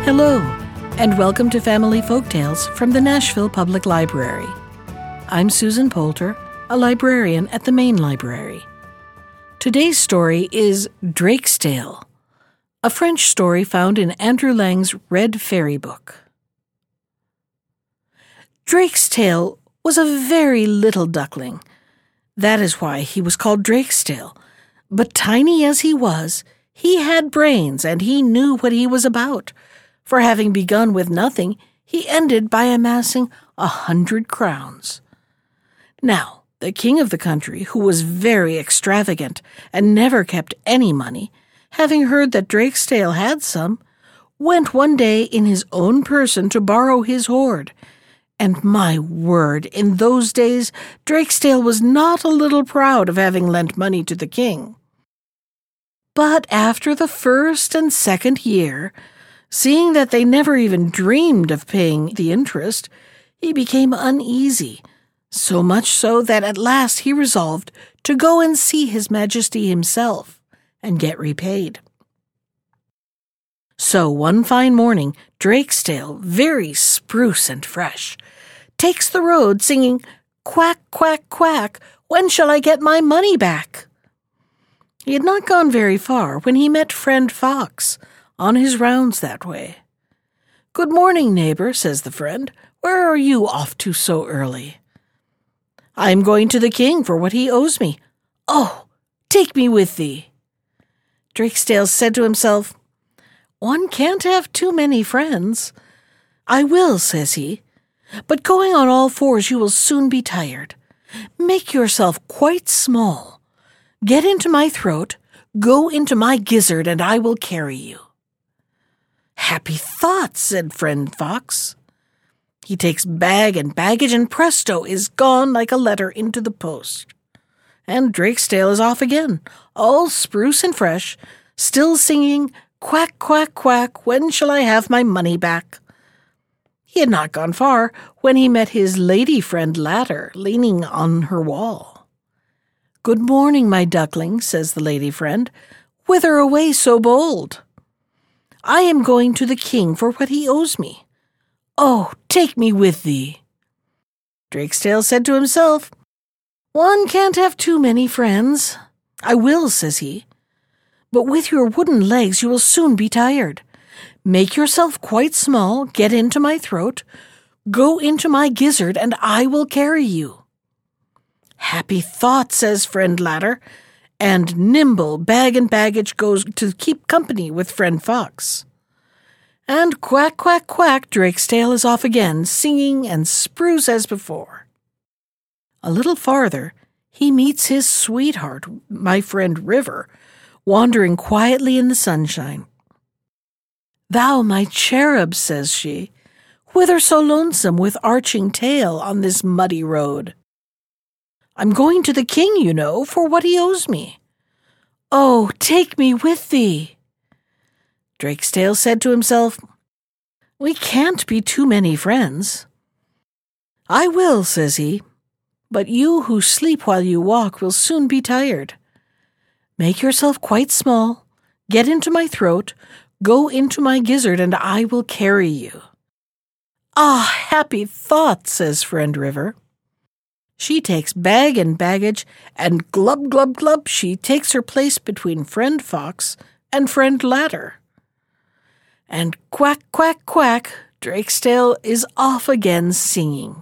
Hello, and welcome to Family Folktales from the Nashville Public Library. I'm Susan Poulter, a librarian at the Main Library. Today's story is Drake's Tale, a French story found in Andrew Lang's Red Fairy Book. Drake's Tale was a very little duckling. That is why he was called Drake's Tale. But tiny as he was, he had brains and he knew what he was about. For having begun with nothing, he ended by amassing 100 crowns. Now, the king of the country, who was very extravagant and never kept any money, having heard that Drake's Tale had some, went one day in his own person to borrow his hoard. And my word, in those days, Drake's Tale was not a little proud of having lent money to the king. But after the first and second year, seeing that they never even dreamed of paying the interest, he became uneasy, so much so that at last he resolved to go and see His Majesty himself and get repaid. So one fine morning, Drake's Tale, very spruce and fresh, takes the road singing, "Quack, quack, quack, when shall I get my money back?" He had not gone very far when he met Friend Fox on his rounds that way. "Good morning, neighbor," says the friend. "Where are you off to so early?" "I am going to the king for what he owes me." "Oh, take me with thee." Drake's Tale said to himself, "One can't have too many friends." "I will," says he, "but going on all fours you will soon be tired. Make yourself quite small. Get into my throat, go into my gizzard, and I will carry you." "Happy thoughts," said Friend Fox. He takes bag and baggage, and presto, is gone like a letter into the post. And Drake's Tale is off again, all spruce and fresh, still singing, "Quack, quack, quack, when shall I have my money back?" He had not gone far when he met his lady friend Ladder leaning on her wall. "Good morning, my duckling," says the lady friend. "Whither away so bold?" "I am going to the king for what he owes me." "Oh, take me with thee." Drake's Tale said to himself, "One can't have too many friends." "I will," says he, "but with your wooden legs you will soon be tired. Make yourself quite small, get into my throat, go into my gizzard, and I will carry you." "Happy thought," says Friend Ladder, and nimble bag and baggage goes to keep company with Friend Fox. And quack, quack, quack, Drake's Tale is off again, singing and spruce as before. A little farther, he meets his sweetheart, my friend River, wandering quietly in the sunshine. "Thou, my cherub," says she, "whither so lonesome with arching tail on this muddy road?" "I'm going to the king, you know, for what he owes me." "Oh, take me with thee." Drake's Tale said to himself, "We can't be too many friends." "I will," says he, "but you who sleep while you walk will soon be tired. Make yourself quite small, get into my throat, go into my gizzard, and I will carry you." "Ah, happy thought," says Friend River. She takes bag and baggage, and glub, glub, glub, she takes her place between Friend Fox and Friend Ladder. And quack, quack, quack, Drake's Tale is off again singing.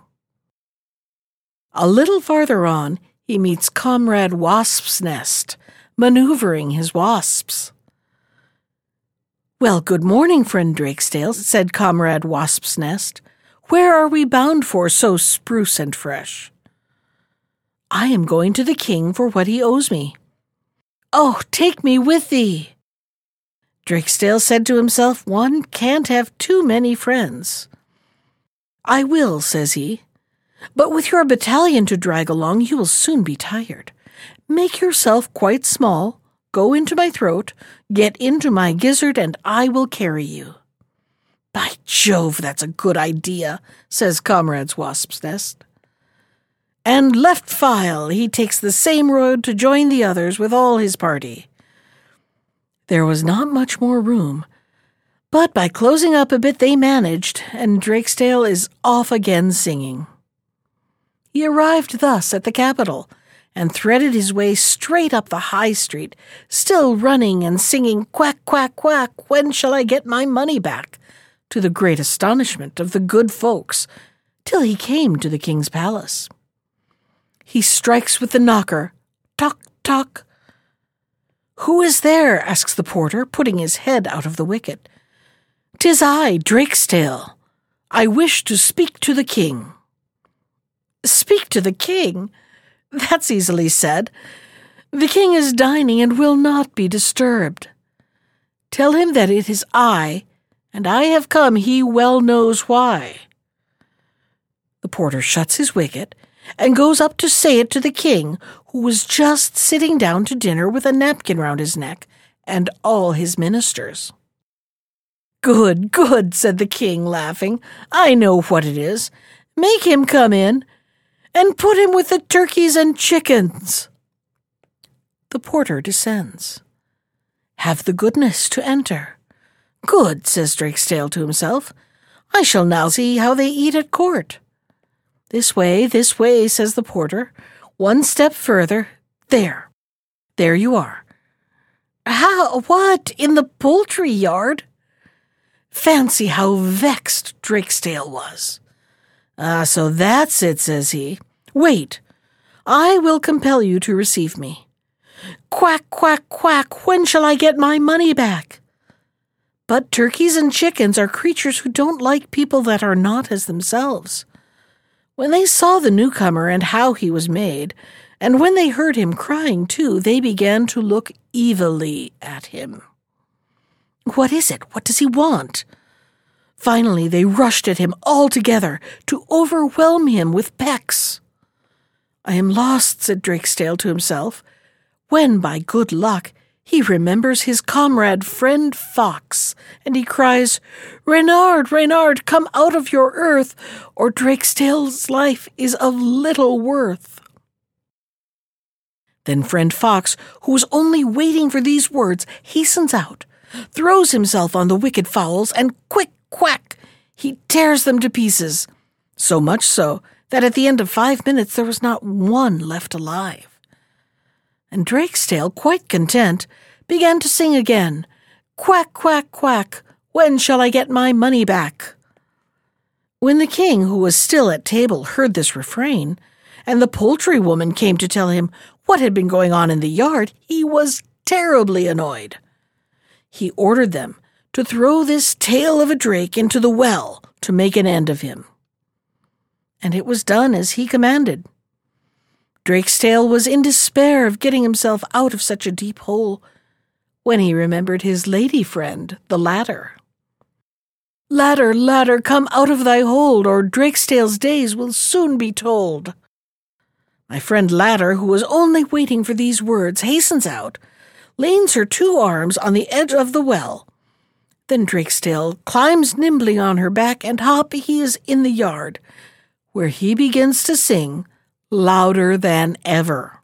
A little farther on, he meets Comrade Wasp's Nest, maneuvering his wasps. "Well, good morning, Friend Drake's Tale," said Comrade Wasp's Nest. "Where are we bound for so spruce and fresh?" "I am going to the king for what he owes me." "Oh, take me with thee." Drake's Tale said to himself, "One can't have too many friends." "I will," says he, "but with your battalion to drag along you will soon be tired. Make yourself quite small, go into my throat, get into my gizzard, and I will carry you." "By Jove, that's a good idea," says Comrade Wasp's Nest. And left file, he takes the same road to join the others with all his party. There was not much more room, But by closing up a bit they managed, and Drakesdale is off again singing. He arrived thus at the capital, and threaded his way straight up the high street, still running and singing, "Quack, quack, quack, when shall I get my money back?" to the great astonishment of the good folks, till he came to the king's palace. He strikes with the knocker. Tock, tock. "Who is there?" asks the porter, putting his head out of the wicket. "'Tis I, Drakesdale. I wish to speak to the king." "Speak to the king? That's easily said. The king is dining and will not be disturbed. Tell him that it is I, and I have come he well knows why." The porter shuts his wicket and goes up to say it to the king, who was just sitting down to dinner with a napkin round his neck, and all his ministers. "Good, good," said the king, laughing. "I know what it is. Make him come in, and put him with the turkeys and chickens." The porter descends. "Have the goodness to enter." "Good," says Drakesdale to himself. "I shall now see how they eat at court." This way, says the porter. "One step further. There you are." "How? What? In the poultry yard?" Fancy how vexed Drakesdale was. "So that's it," says he. "Wait. I will compel you to receive me." "Quack, quack, quack, when shall I get my money back?" But turkeys and chickens are creatures who don't like people that are not as themselves. When they saw the newcomer and how he was made, and when they heard him crying too, they began to look evilly at him. What is it? What does he want? Finally, they rushed at him all together to overwhelm him with pecks. "I am lost," said Drakesdale to himself, when, by good luck, he remembers his comrade friend Fox, and he cries, "Reynard, Reynard, come out of your earth, or Drakesdale's life is of little worth." Then friend Fox, who was only waiting for these words, hastens out, throws himself on the wicked fowls, and quick, quack, he tears them to pieces, so much so that at the end of 5 minutes there was not one left alive. And Drakesdale, quite content, began to sing again, "Quack, quack, quack, when shall I get my money back?" When the king, who was still at table, heard this refrain, and the poultry woman came to tell him what had been going on in the yard, he was terribly annoyed. He ordered them to throw this tail of a drake into the well to make an end of him. And it was done as he commanded. Drakesdale was in despair of getting himself out of such a deep hole, when he remembered his lady friend, the ladder. "Ladder, ladder, come out of thy hold, or Drakesdale's days will soon be told." My friend Ladder, who was only waiting for these words, hastens out, leans her 2 arms on the edge of the well. Then Drakesdale climbs nimbly on her back, and hop he is in the yard, where he begins to sing louder than ever.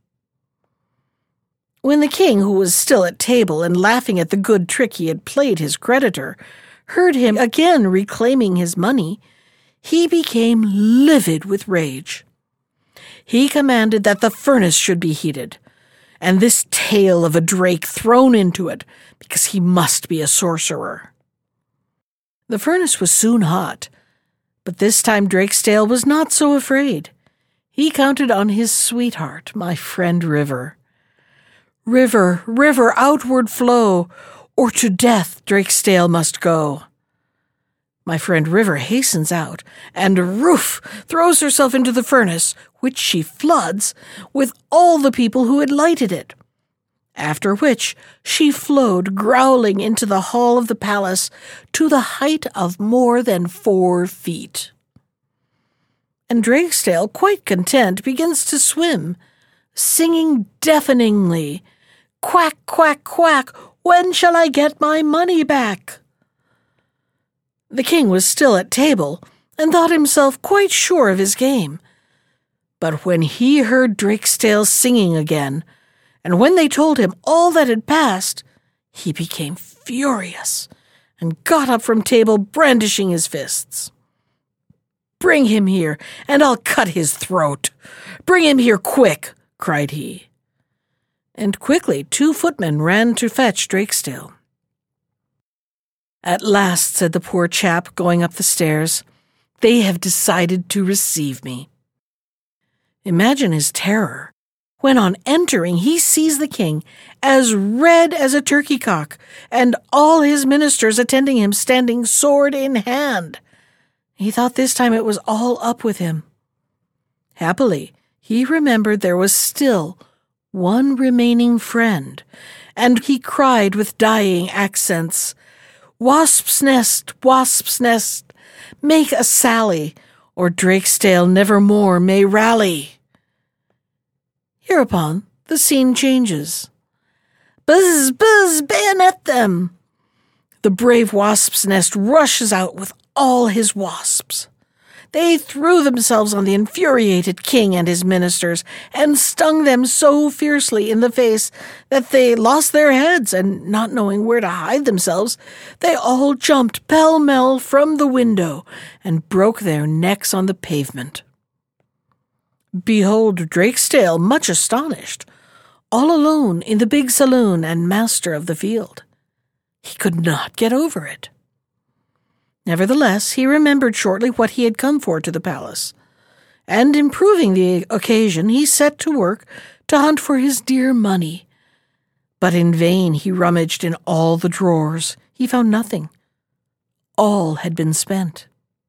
When the king, who was still at table and laughing at the good trick he had played his creditor, heard him again reclaiming his money, he became livid with rage. He commanded that the furnace should be heated, and this tail of a drake thrown into it, because he must be a sorcerer. The furnace was soon hot, but this time Drakesdale was not so afraid. He counted on his sweetheart, my friend River. "River, river, outward flow, or to death Drakesdale must go." My friend River hastens out, and roof, throws herself into the furnace, which she floods with all the people who had lighted it. After which she flowed growling into the hall of the palace to the height of more than 4 feet. And Drakesdale, quite content, begins to swim, singing deafeningly, "Quack, quack, quack, when shall I get my money back?" The king was still at table, and thought himself quite sure of his game. But when he heard Drakesdale singing again, and when they told him all that had passed, he became furious, and got up from table brandishing his fists. "Bring him here, and I'll cut his throat. Bring him here quick," cried he. And quickly 2 footmen ran to fetch Drakestail. "At last," said the poor chap, going up the stairs, "they have decided to receive me." Imagine his terror when on entering he sees the king, as red as a turkey cock, and all his ministers attending him standing sword in hand. He thought this time it was all up with him. Happily, he remembered there was still one remaining friend, and he cried with dying accents, "Wasp's nest, wasp's nest, make a sally, or Drakestail never more may rally." Hereupon the scene changes. "Buzz, buzz, bayonet them!" The brave wasp's nest rushes out with all his wasps. They threw themselves on the infuriated king and his ministers, and stung them so fiercely in the face that they lost their heads, and not knowing where to hide themselves, they all jumped pell-mell from the window and broke their necks on the pavement. Behold Drakestail, much astonished, all alone in the big saloon and master of the field. He could not get over it. Nevertheless, he remembered shortly what he had come for to the palace, and improving the occasion, he set to work to hunt for his dear money. But in vain he rummaged in all the drawers. He found nothing. All had been spent.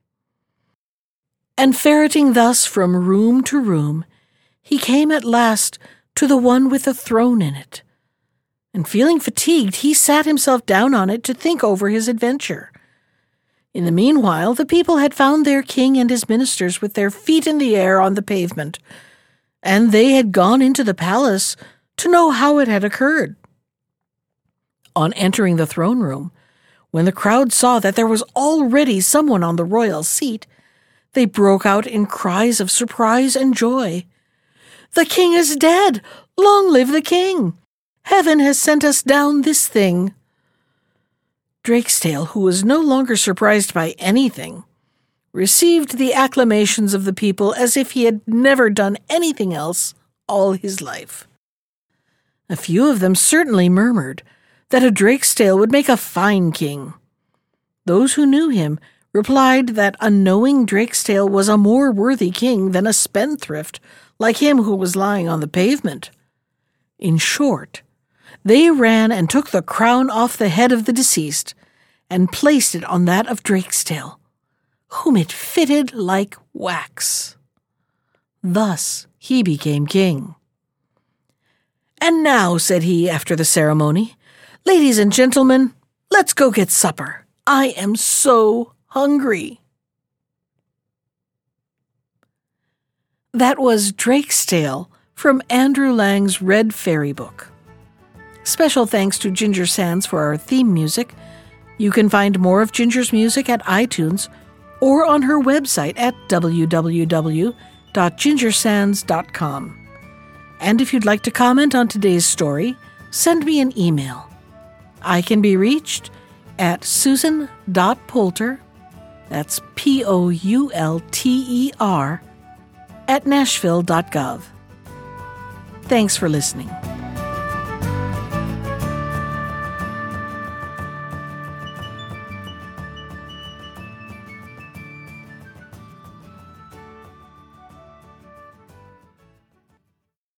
And ferreting thus from room to room, he came at last to the one with the throne in it. And feeling fatigued, he sat himself down on it to think over his adventure. In the meanwhile, the people had found their king and his ministers with their feet in the air on the pavement, and they had gone into the palace to know how it had occurred. On entering the throne room, when the crowd saw that there was already someone on the royal seat, they broke out in cries of surprise and joy. "The king is dead! Long live the king! Heaven has sent us down this thing." Drakestail, who was no longer surprised by anything, received the acclamations of the people as if he had never done anything else all his life. A few of them certainly murmured that a Drakestail would make a fine king. Those who knew him replied that a knowing Drakestail was a more worthy king than a spendthrift like him who was lying on the pavement. In short, they ran and took the crown off the head of the deceased and placed it on that of Drakestail, whom it fitted like wax. Thus he became king. "And now," said he after the ceremony, "ladies and gentlemen, let's go get supper. I am so hungry." That was Drakestail from Andrew Lang's Red Fairy Book. Special thanks to Ginger Sands for our theme music. You can find more of Ginger's music at iTunes or on her website at www.gingersands.com. And if you'd like to comment on today's story, send me an email. I can be reached at susan.poulter, that's Poulter, @nashville.gov. Thanks for listening.